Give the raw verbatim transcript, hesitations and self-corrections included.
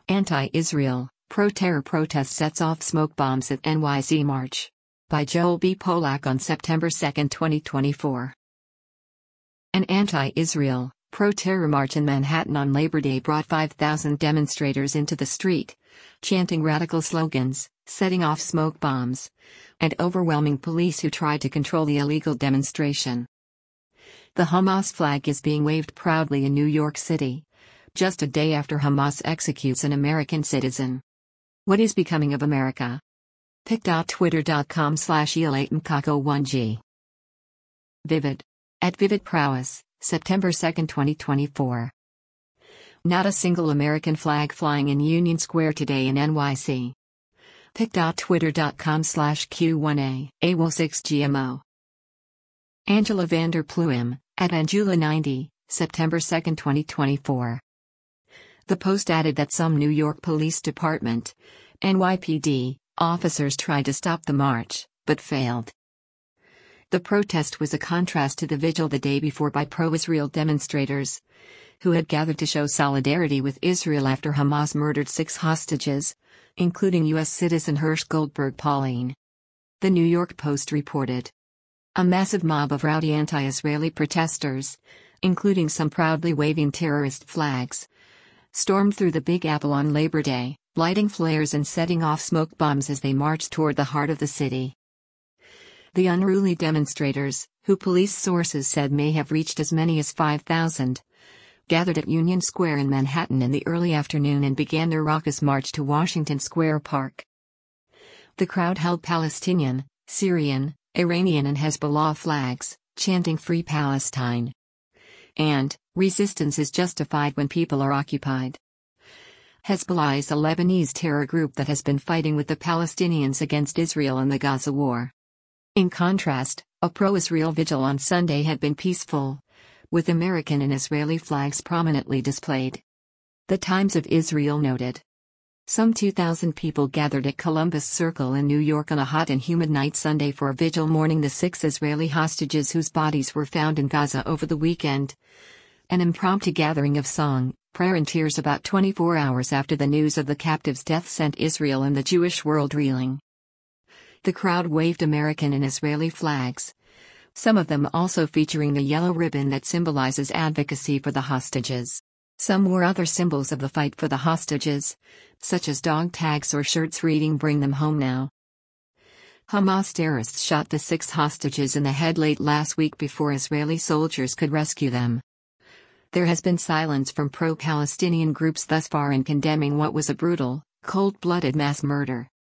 Anti-Israel, pro-terror protest sets off smoke bombs at N Y C March. By Joel B. Polak on September second, twenty twenty-four. An anti-Israel, pro-terror march in Manhattan on Labor Day brought five thousand demonstrators into the street, chanting radical slogans, setting off smoke bombs, and overwhelming police who tried to control the illegal demonstration. The Hamas flag is being waved proudly in New York City, just a day after Hamas executes an American citizen. What is becoming of America? pic.twitter.com slash elaytonkako1g. Vivid. At Vivid Prowess, September second, twenty twenty-four. Not a single American flag flying in Union Square today in N Y C. pic.twitter.com slash q1a A W O six G M O. Angela Vander Pluim, at Angela ninety, September second, twenty twenty-four. The Post added that some New York Police Department, N Y P D, officers tried to stop the march, but failed. The protest was a contrast to the vigil the day before by pro-Israel demonstrators, who had gathered to show solidarity with Israel after Hamas murdered six hostages, including U S citizen Hirsch Goldberg Pauline. The New York Post reported. A massive mob of rowdy anti-Israeli protesters, including some proudly waving terrorist flags, stormed through the Big Apple on Labor Day, lighting flares and setting off smoke bombs as they marched toward the heart of the city. The unruly demonstrators, who police sources said may have reached as many as five thousand, gathered at Union Square in Manhattan in the early afternoon and began their raucous march to Washington Square Park. The crowd held Palestinian, Syrian, Iranian and Hezbollah flags, chanting "Free Palestine" and "Resistance is justified when people are occupied." Hezbollah is a Lebanese terror group that has been fighting with the Palestinians against Israel in the Gaza war. In contrast, a pro-Israel vigil on Sunday had been peaceful, with American and Israeli flags prominently displayed. The Times of Israel noted. Some two thousand people gathered at Columbus Circle in New York on a hot and humid night Sunday for a vigil mourning the six Israeli hostages whose bodies were found in Gaza over the weekend. An impromptu gathering of song, prayer and tears about twenty-four hours after the news of the captives' death sent Israel and the Jewish world reeling. The crowd waved American and Israeli flags, some of them also featuring the yellow ribbon that symbolizes advocacy for the hostages. Some wore other symbols of the fight for the hostages, such as dog tags or shirts reading "Bring them home now." Hamas terrorists shot the six hostages in the head late last week before Israeli soldiers could rescue them. There has been silence from pro-Palestinian groups thus far in condemning what was a brutal, cold-blooded mass murder.